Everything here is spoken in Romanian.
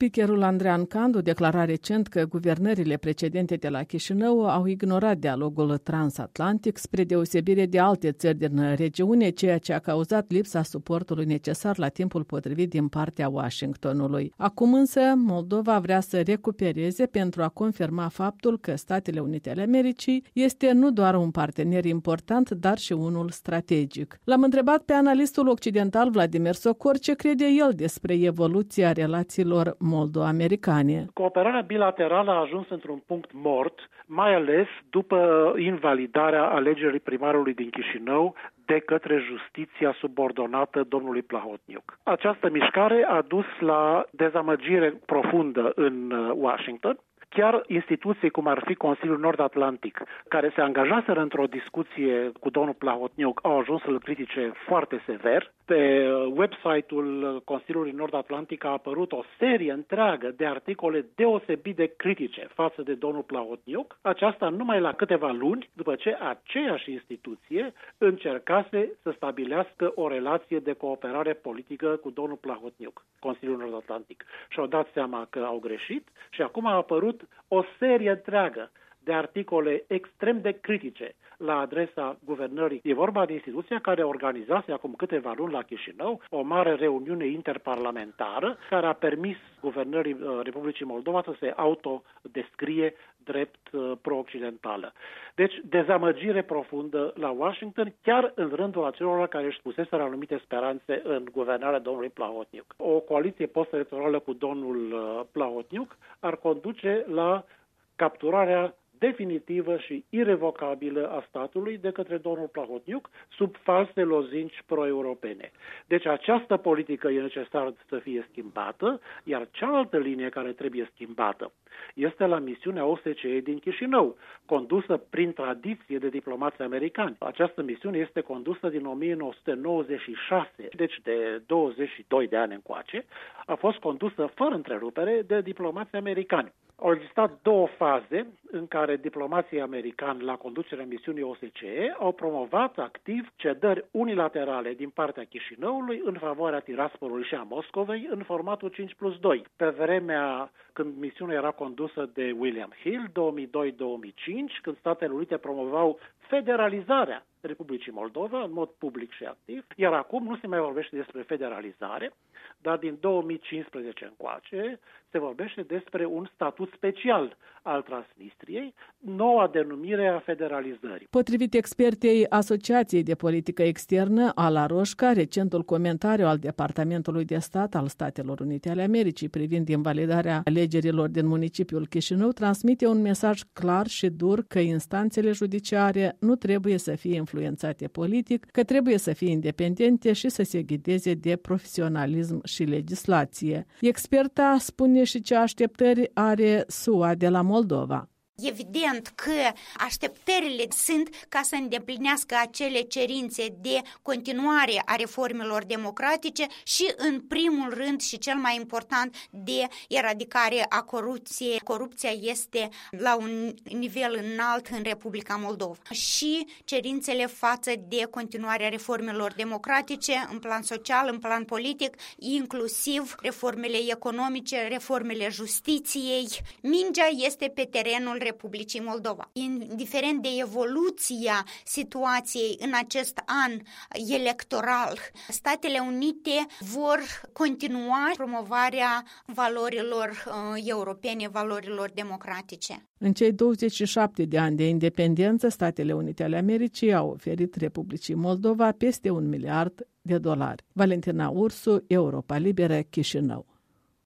Speakerul Andrean Candu declara recent că guvernările precedente de la Chișinău au ignorat dialogul transatlantic spre deosebire de alte țări din regiune, ceea ce a cauzat lipsa suportului necesar la timpul potrivit din partea Washingtonului. Acum însă Moldova vrea să recupereze pentru a confirma faptul că Statele Unite ale Americii este nu doar un partener important, dar și unul strategic. L-am întrebat pe analistul occidental Vladimir Socor ce crede el despre evoluția relațiilor moldo-americane. Cooperarea bilaterală a ajuns într-un punct mort, mai ales după invalidarea alegerii primarului din Chișinău de către justiția subordonată domnului Plahotniuc. Această mișcare a dus la dezamăgire profundă în Washington. Chiar instituții cum ar fi Consiliul Nord-Atlantic, care se angajaseră într-o discuție cu domnul Plahotniuc, au ajuns să-l critice foarte sever. Pe website-ul Consiliului Nord-Atlantic a apărut o serie întreagă de articole deosebit de critice față de domnul Plahotniuc. Aceasta numai la câteva luni după ce aceeași instituție încercase să stabilească o relație de cooperare politică cu domnul Plahotniuc, Consiliul Nord-Atlantic. Și-au dat seama că au greșit și acum a apărut o serie întreagă de articole extrem de critice la adresa guvernării. E vorba de instituția care organizase acum câteva luni la Chișinău o mare reuniune interparlamentară care a permis guvernării Republicii Moldova să se autodescrie drept pro-occidentală. Deci, dezamăgire profundă la Washington, chiar în rândul acelor care își puseseră anumite speranțe în guvernarea domnului Plahotniuc. O coaliție post-electorală cu domnul Plahotniuc ar conduce la capturarea definitivă și irevocabilă a statului de către domnul Plahotniuc sub false lozinci pro-europene. Deci această politică e necesar să fie schimbată, iar cealaltă linie care trebuie schimbată este la misiunea OSCE din Chișinău, condusă prin tradiție de diplomați americani. Această misiune este condusă din 1996, deci de 22 de ani încoace, a fost condusă fără întrerupere de diplomați americani. Au existat două faze în care diplomații americani la conducerea misiunii OSCE au promovat activ cedări unilaterale din partea Chișinăului în favoarea Tiraspolului și a Moscovei în formatul 5+2. Pe vremea când misiunea era condusă de William Hill, 2002-2005, când Statele Unite promovau federalizarea Republicii Moldova în mod public și activ, iar acum nu se mai vorbește despre federalizare, dar din 2015 încoace se vorbește despre un statut special al Transnistriei, noua denumire a federalizării. Potrivit expertei Asociației de Politică Externă, Ala Roșca, recentul comentariu al Departamentului de Stat al Statelor Unite ale Americii privind invalidarea alegerilor din municipiul Chișinău transmite un mesaj clar și dur că instanțele judiciare nu trebuie să fie influențate politic, că trebuie să fie independente și să se ghideze de profesionalism și legislație. Experta spune și ce așteptări are SUA de la Moldova. Evident că așteptările sunt ca să îndeplinească acele cerințe de continuare a reformelor democratice și, în primul rând și cel mai important, de eradicare a corupției. Corupția este la un nivel înalt în Republica Moldova. Și cerințele față de continuarea reformelor democratice în plan social, în plan politic, inclusiv reformele economice, reformele justiției. Mingea este pe terenul Republicii Moldova. Indiferent de evoluția situației în acest an electoral, Statele Unite vor continua promovarea valorilor europene, valorilor democratice. În cei 27 de ani de independență, Statele Unite ale Americii au oferit Republicii Moldova peste $1 miliard. Valentina Ursu, Europa Liberă, Chișinău.